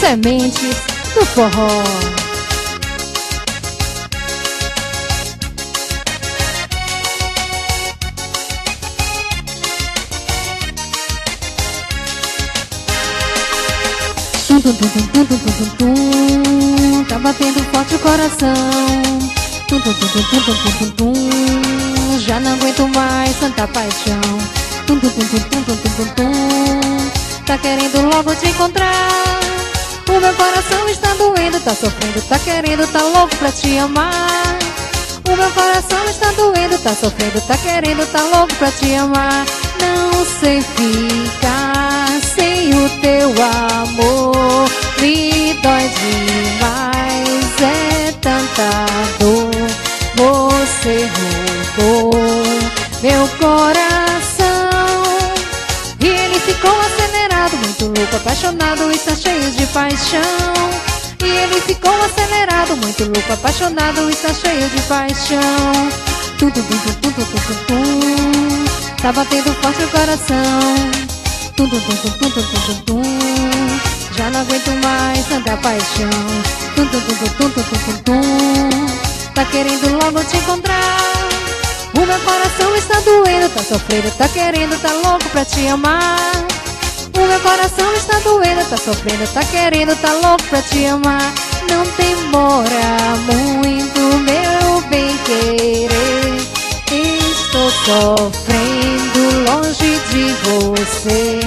sementes do forró. Tum, tum, tum, tum, tum, tum, tum, tum. Tá batendo forte o coração. Tum, tum, tum, tum, tum, tum, tum, tum. Já não aguento mais tanta paixão. Tum, tum, tum, tum, tum, tum, tum, tum. Tá querendo logo te encontrar. O meu coração está doendo, tá sofrendo, tá querendo, tá louco pra te amar. O meu coração está doendo, tá sofrendo, tá querendo, tá louco pra te amar. Não sei ficar sem o teu amor. Me dói demais, é tanta dor. Você roubou meu coração. E ele ficou acelerado, muito louco, apaixonado, está cheio de paixão. E ele ficou acelerado, muito louco, apaixonado, está cheio de paixão. Tum, tum, tum, tum, tum, tum, tum, tum. Tá batendo forte o coração. Tum, tum, tum, tum, tum, tum, tum, tum. Já não aguento mais tanta paixão. Tum, tum, tum, tum, tum, tum, tum, tum. Tá querendo logo te encontrar. O meu coração está doendo, tá sofrendo, tá querendo, tá louco pra te amar. O meu coração está doendo, tá sofrendo, tá querendo, tá louco pra te amar. Não demora muito, meu bem querer. Estou sofrendo longe de você.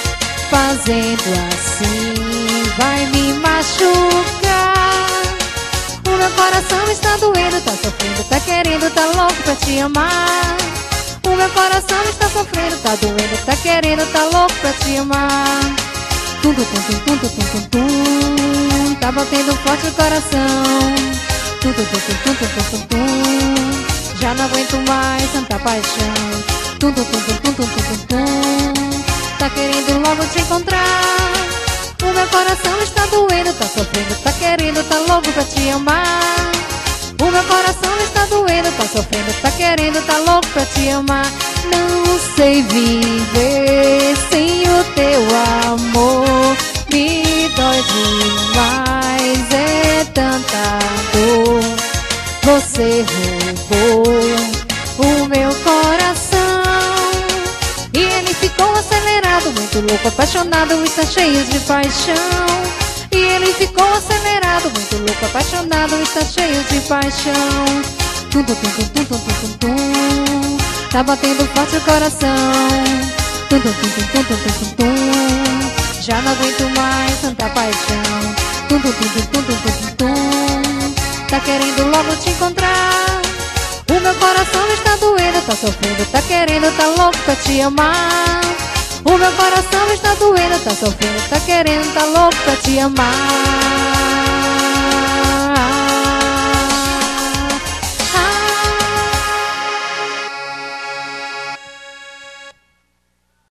Fazendo assim vai me machucar. O meu coração está doendo, tá sofrendo, tá querendo, tá louco pra te amar. O meu coração está sofrendo, tá doendo, tá querendo, tá louco pra te amar. Tum, tum, tum, tum, tum, tum, tum, tum. Tá batendo forte o coração. Tum, tum, tum, tum, tum, tum, tum, tum. Já não aguento mais tanta paixão. Tum, tum, tum, tum, tum, tum, tum, tum. Tá querendo logo te encontrar. O meu coração está doendo, tá sofrendo, tá querendo, tá louco pra te amar. O meu coração está doendo, tá sofrendo, tá querendo, tá louco pra te amar. Não sei viver sem o teu amor. Me dói demais, é tanta dor. Você roubou o meu coração. E ele ficou acelerado, muito louco, apaixonado, está cheio de paixão. E ele ficou acelerado, muito louco, apaixonado, está cheio de paixão. Tum, tum, tum, tum, tum, tum, tum, tum. Tá batendo forte o coração. Tum, tum, tum, tum, tum, tum, tum, tum. Já não aguento mais tanta paixão. Tum, tum, tum, tum, tum, tum, tum, tum. Tá querendo logo te encontrar. O meu coração está doendo, tá sofrendo, tá querendo, tá louco pra te amar. O meu coração está doendo, tá sofrendo, tá querendo, tá louco pra te amar.